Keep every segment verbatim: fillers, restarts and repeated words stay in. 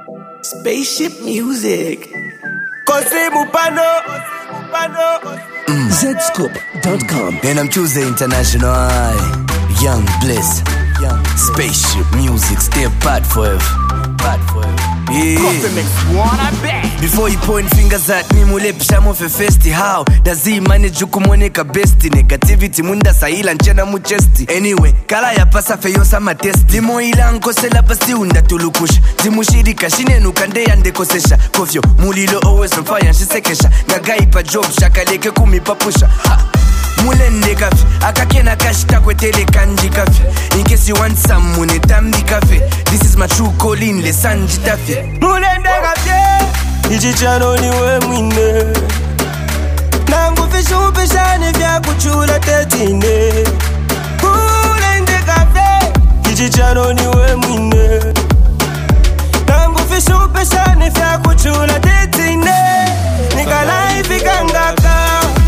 Spaceship music. Z Scoop dot com. And I'm Tuesday International. Young Bliss. Young Spaceship music. Stay apart forever. Apart forever. Yeah. Before you point fingers at me, mulepsha mofe festi. How does he manage ukumoneka besti? Negativity munda saila nchena muchesti. Anyway, kala ya pasa feyo sama test. Limo ila nkosela basi unda tulukusha. Timushirika shine nukande yande kosesha. Kofyo, mulilo always on fire shisekesha. Ngagai pa job shakaleke kumi papusha. Ha. Mulende kafi, akakena kashita kwetele kanji kafi. In case you want some mune tambi kafi. This is my true calling, le sanji tafi. Mulende kafi, ichichano niwe mwine. Nangu fishu pishani vya kuchula tetine. Mulende kafi, ichichano niwe mwine. Nangu fishu pishani vya kuchula tetine. Nikala ifika ngaka.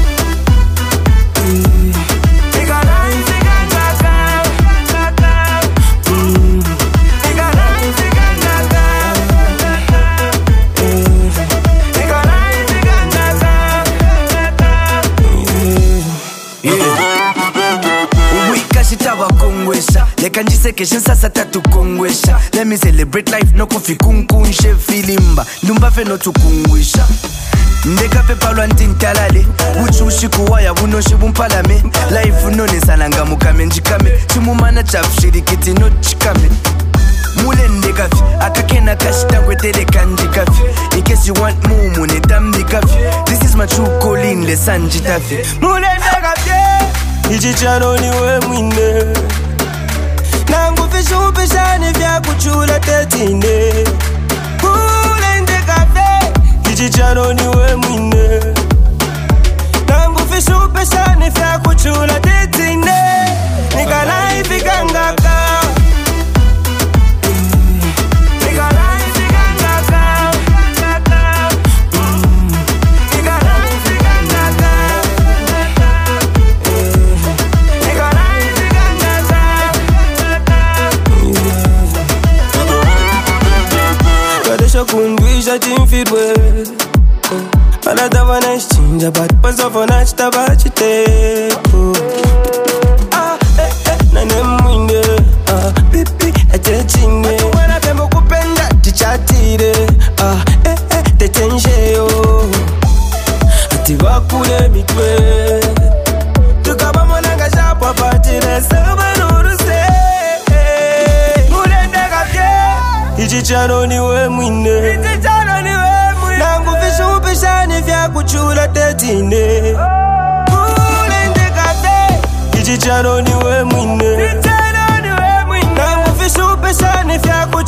Leka njisekeshe sasa tatu kongwesha. Let me celebrate life no kufi kunkunshe filimba. Ndumba fe no tukungwisha. Ndeka pepa lwa ntintalale. Uchushi kuwaya bunoshi bumpalame. Life unone salanga mukame njikame. Chumumana chafshirikiti no chikame. Mule ndekafi, akakena kashita kwetele kanji kafi. In case you want more mune tambi kafi. This is my true calling, le sanji tafi. Mule ndekafi, ichichano niwe mwine. Nangu fishu pishani vya kuchula tetine. Mulende kafe, ichichano niwe mwine. Nangu fishu pishani vya kuchula tetine. Nikala ifika ngaka. Nikala ifika ngaka. Nikala ifika ngaka. Kundwisha timfirwe Another nice change about pass off on a chite Ah, eh, eh, nane mwinde Ah, pipi, ete chine Wana pembo kupenda, tichatire Ah, eh, eh, techenje yo Ati wakule mitwe Tukaba monanga shapwa patire Saba nuruse Mulende kapye Ichichano niwe mwine Ichichano niwe mwine Nangu fishu pishani vya kuchula tetine Mulende kafe Ichichano niwe mwine Ichichano niwe mwine Nangu fishu pishani vya kuchula